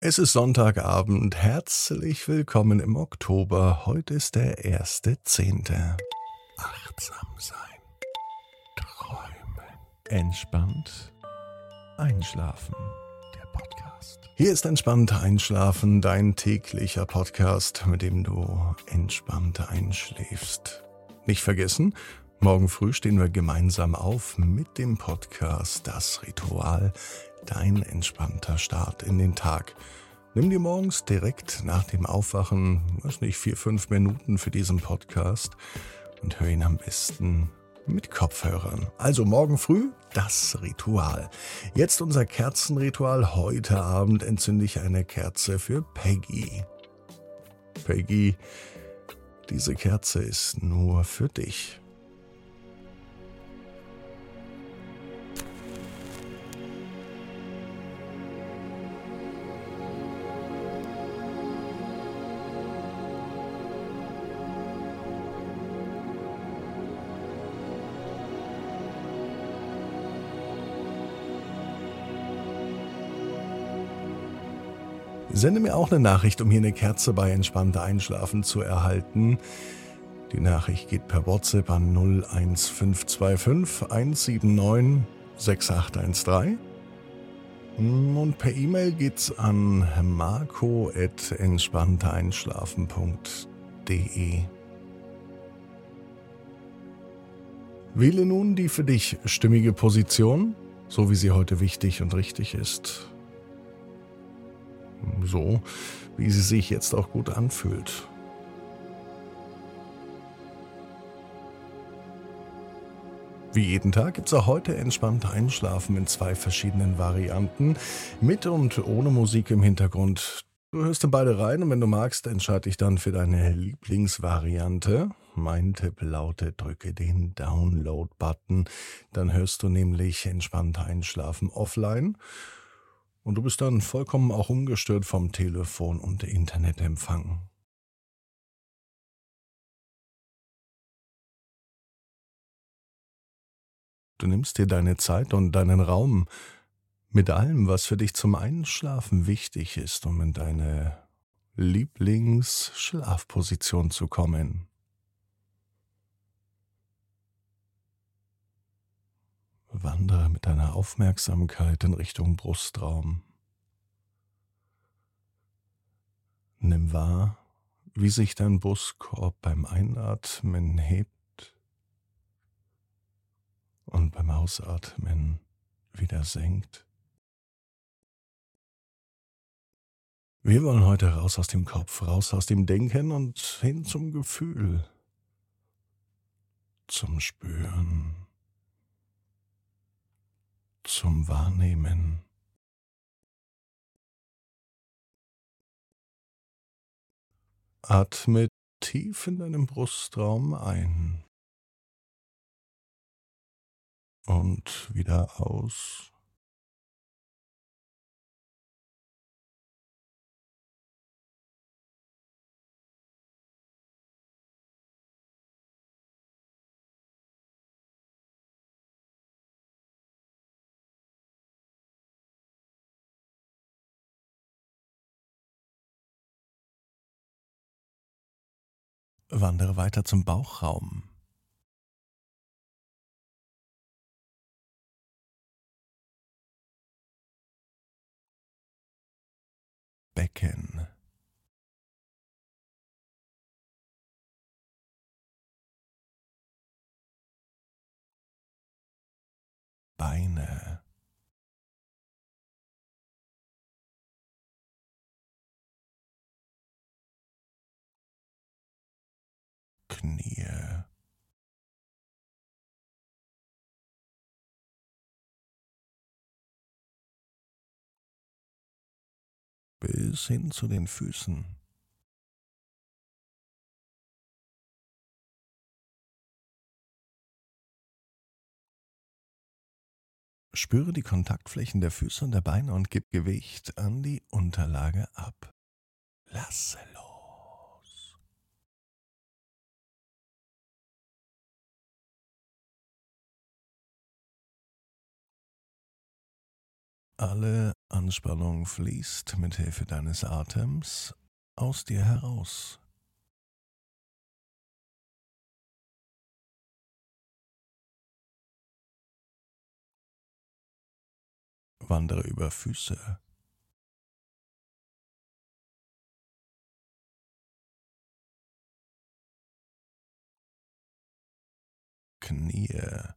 Es ist Sonntagabend. Herzlich willkommen im Oktober. Heute ist der 1.10. Achtsam sein. Träumen. Entspannt einschlafen. Der Podcast. Hier ist Entspannt einschlafen, dein täglicher Podcast, mit dem du entspannt einschläfst. Nicht vergessen, morgen früh stehen wir gemeinsam auf mit dem Podcast Das Ritual, dein entspannter Start in den Tag. Nimm dir morgens direkt nach dem Aufwachen, 4-5 Minuten für diesen Podcast und hör ihn am besten mit Kopfhörern. Also morgen früh das Ritual. Jetzt unser Kerzenritual. Heute Abend entzünde ich eine Kerze für Peggy. Peggy, diese Kerze ist nur für dich. Sende mir auch eine Nachricht, um hier eine Kerze bei entspannter Einschlafen zu erhalten. Die Nachricht geht per WhatsApp an 01525 179 6813. Und per E-Mail geht's an marco@entspanntereinschlafen.de. Wähle nun die für dich stimmige Position, so wie sie heute wichtig und richtig ist. So, wie sie sich jetzt auch gut anfühlt. Wie jeden Tag gibt es auch heute entspannt Einschlafen in 2 verschiedenen Varianten, mit und ohne Musik im Hintergrund. Du hörst in beide rein und wenn du magst, entscheide dich dann für deine Lieblingsvariante. Mein Tipp lautet, drücke den Download-Button, dann hörst du nämlich entspannt Einschlafen offline. Und du bist dann vollkommen auch ungestört vom Telefon und Internetempfang. Du nimmst dir deine Zeit und deinen Raum mit allem, was für dich zum Einschlafen wichtig ist, um in deine Lieblingsschlafposition zu kommen. Wandere mit deiner Aufmerksamkeit in Richtung Brustraum. Nimm wahr, wie sich dein Brustkorb beim Einatmen hebt und beim Ausatmen wieder senkt. Wir wollen heute raus aus dem Kopf, raus aus dem Denken und hin zum Gefühl, zum Spüren, zum Wahrnehmen. Atme tief in deinem Brustraum ein und wieder aus. Wandere weiter zum Bauchraum. Becken, Beine, Knie, bis hin zu den Füßen. Spüre die Kontaktflächen der Füße und der Beine und gib Gewicht an die Unterlage ab. Lasse los. Alle Anspannung fließt mit Hilfe deines Atems aus dir heraus. Wandere über Füße, Knie,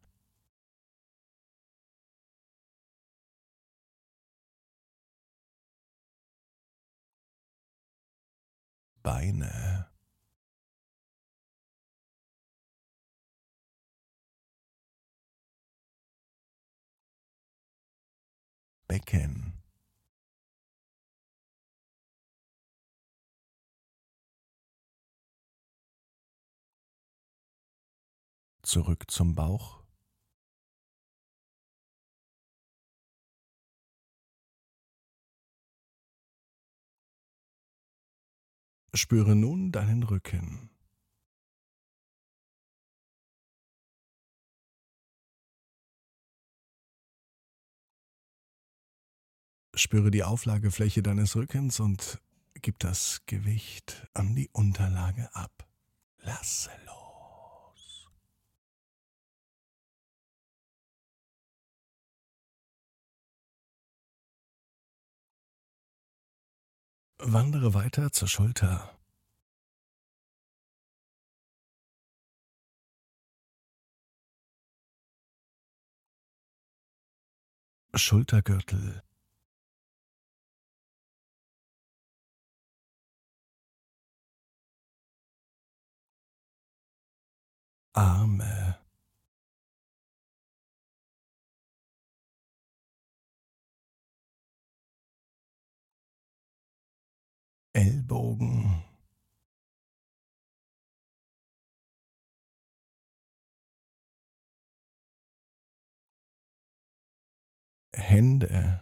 Beine, Becken, zurück zum Bauch. Spüre nun deinen Rücken. Spüre die Auflagefläche deines Rückens und gib das Gewicht an die Unterlage ab. Lasse los. Wandere weiter zur Schulter. Schultergürtel, Arme, Ellbogen, Hände,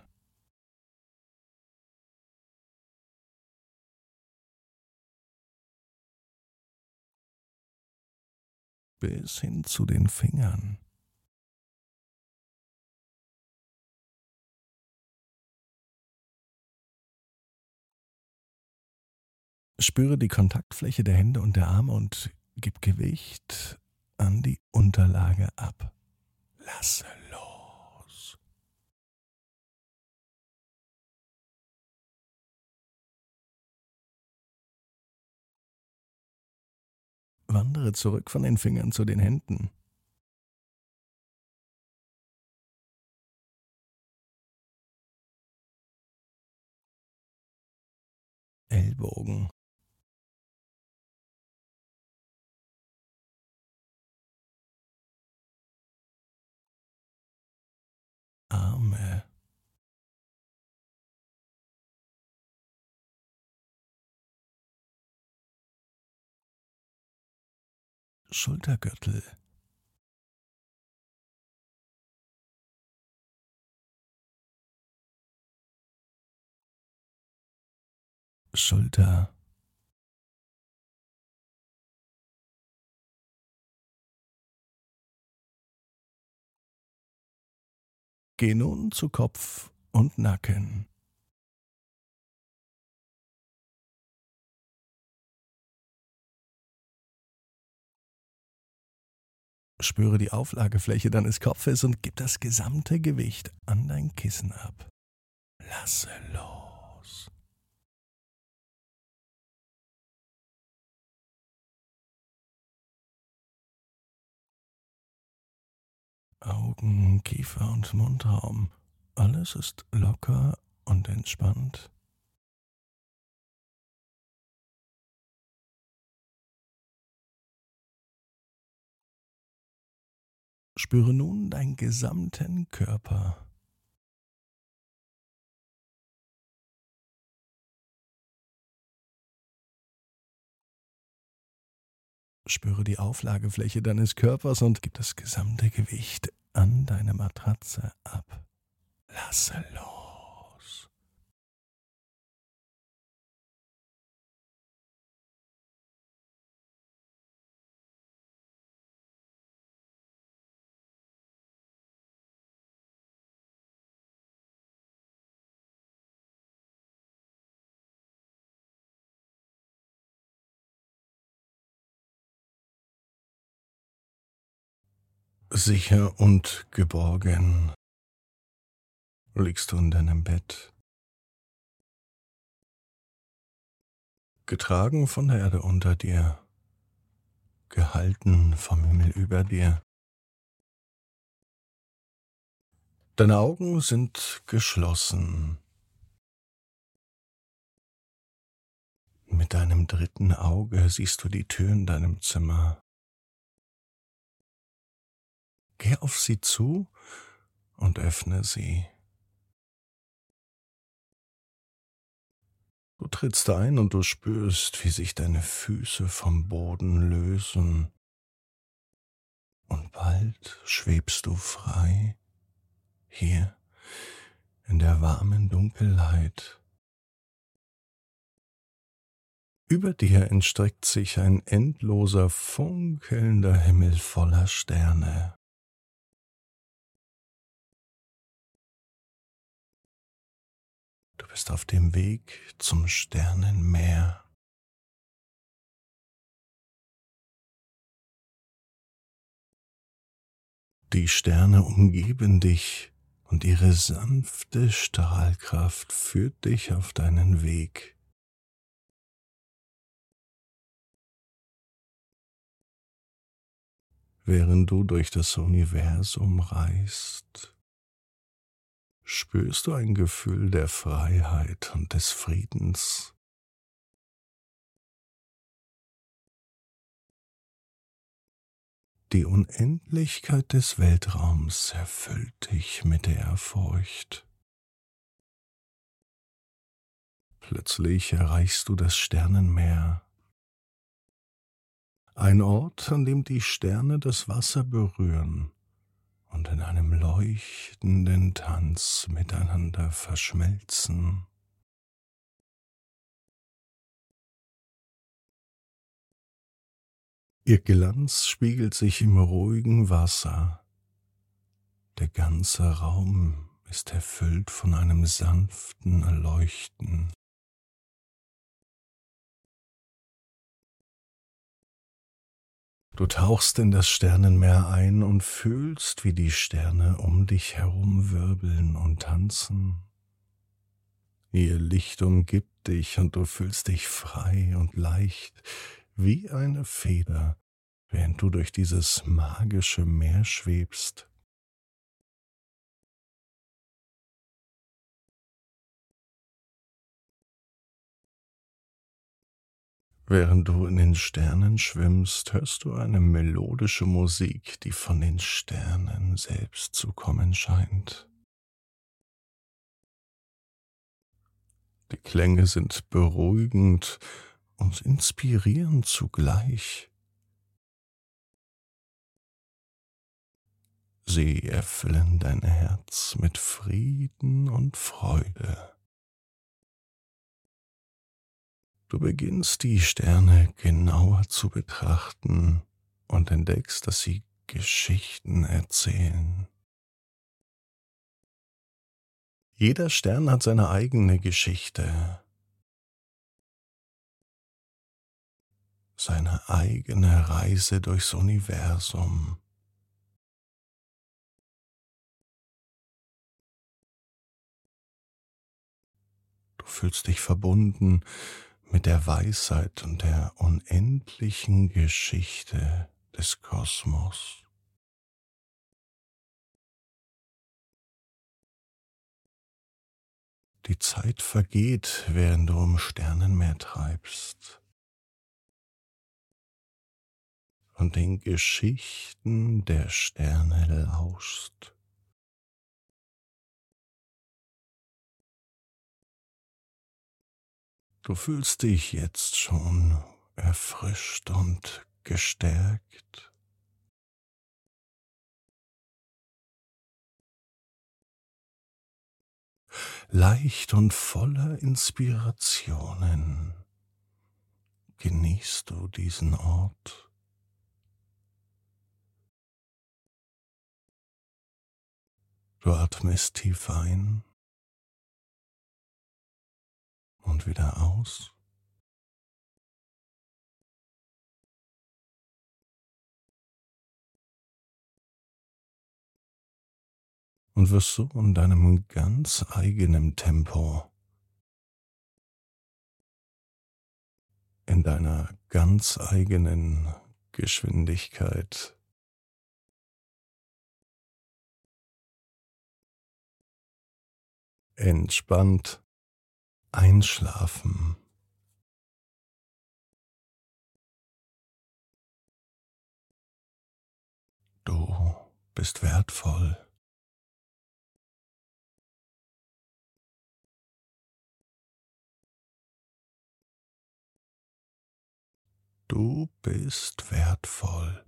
bis hin zu den Fingern. Spüre die Kontaktfläche der Hände und der Arme und gib Gewicht an die Unterlage ab. Lasse los. Wandere zurück von den Fingern zu den Händen. Ellbogen, Arme, Schultergürtel, Schulter, geh nun zu Kopf und Nacken. Spüre die Auflagefläche deines Kopfes und gib das gesamte Gewicht an dein Kissen ab. Lasse los. Augen, Kiefer und Mundraum. Alles ist locker und entspannt. Spüre nun deinen gesamten Körper. Spüre die Auflagefläche deines Körpers und gib das gesamte Gewicht an deine Matratze ab. Lasse los. Sicher und geborgen liegst du in deinem Bett, getragen von der Erde unter dir, gehalten vom Himmel über dir. Deine Augen sind geschlossen. Mit deinem dritten Auge siehst du die Tür in deinem Zimmer. Geh auf sie zu und öffne sie. Du trittst ein und du spürst, wie sich deine Füße vom Boden lösen. Und bald schwebst du frei hier in der warmen Dunkelheit. Über dir entstreckt sich ein endloser, funkelnder Himmel voller Sterne. Du bist auf dem Weg zum Sternenmeer. Die Sterne umgeben dich und ihre sanfte Strahlkraft führt dich auf deinen Weg. Während du durch das Universum reist, spürst du ein Gefühl der Freiheit und des Friedens. Die Unendlichkeit des Weltraums erfüllt dich mit Ehrfurcht. Plötzlich erreichst du das Sternenmeer, ein Ort, an dem die Sterne das Wasser berühren und in einem leuchtenden Tanz miteinander verschmelzen. Ihr Glanz spiegelt sich im ruhigen Wasser. Der ganze Raum ist erfüllt von einem sanften Leuchten. Du tauchst in das Sternenmeer ein und fühlst, wie die Sterne um dich herum wirbeln und tanzen. Ihr Licht umgibt dich und du fühlst dich frei und leicht wie eine Feder, während du durch dieses magische Meer schwebst. Während du in den Sternen schwimmst, hörst du eine melodische Musik, die von den Sternen selbst zu kommen scheint. Die Klänge sind beruhigend und inspirierend zugleich. Sie erfüllen dein Herz mit Frieden und Freude. Du beginnst die Sterne genauer zu betrachten und entdeckst, dass sie Geschichten erzählen. Jeder Stern hat seine eigene Geschichte, seine eigene Reise durchs Universum. Du fühlst dich verbunden mit der Weisheit und der unendlichen Geschichte des Kosmos. Die Zeit vergeht, während du im Sternenmeer treibst und den Geschichten der Sterne lauschst. Du fühlst dich jetzt schon erfrischt und gestärkt. Leicht und voller Inspirationen genießt du diesen Ort. Du atmest tief ein und wieder aus. und wirst so in deinem ganz eigenen Tempo, in deiner ganz eigenen Geschwindigkeit entspannt einschlafen. Du bist wertvoll. Du bist wertvoll.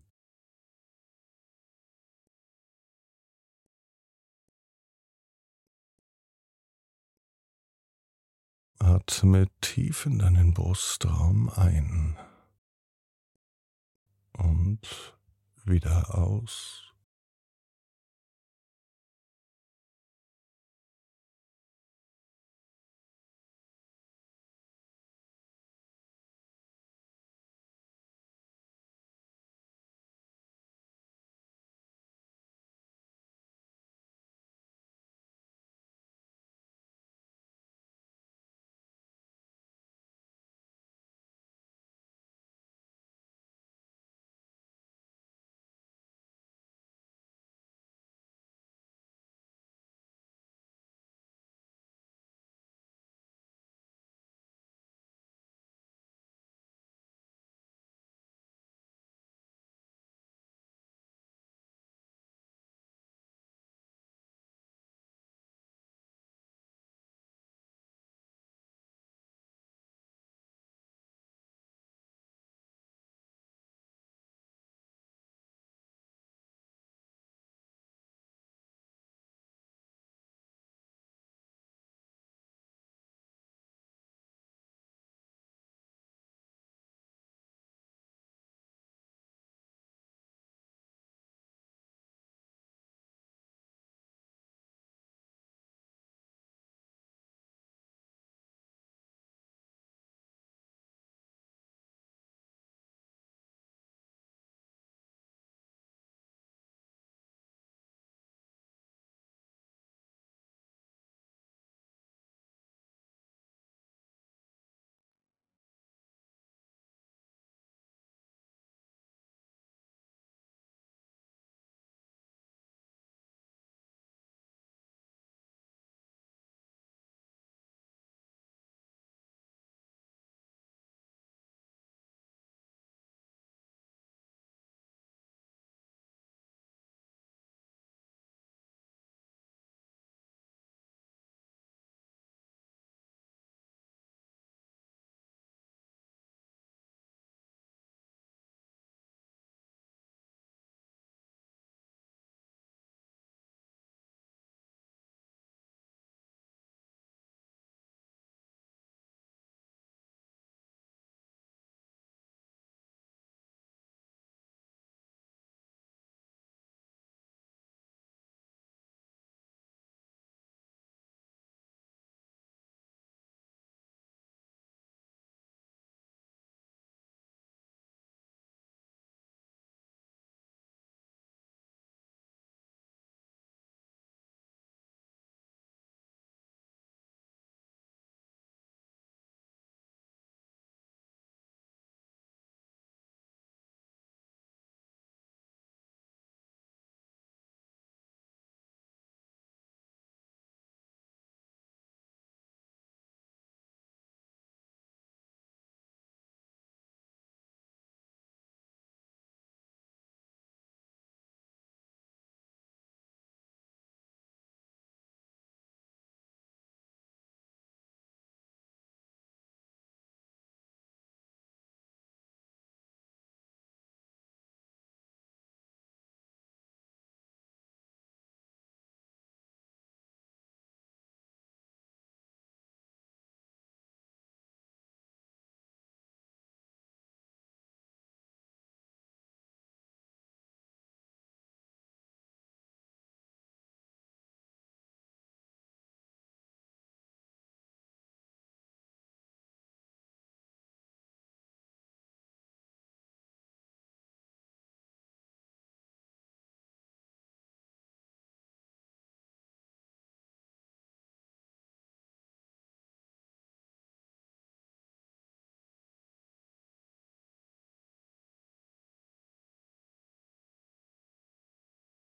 Atme tief in deinen Brustraum ein und wieder aus.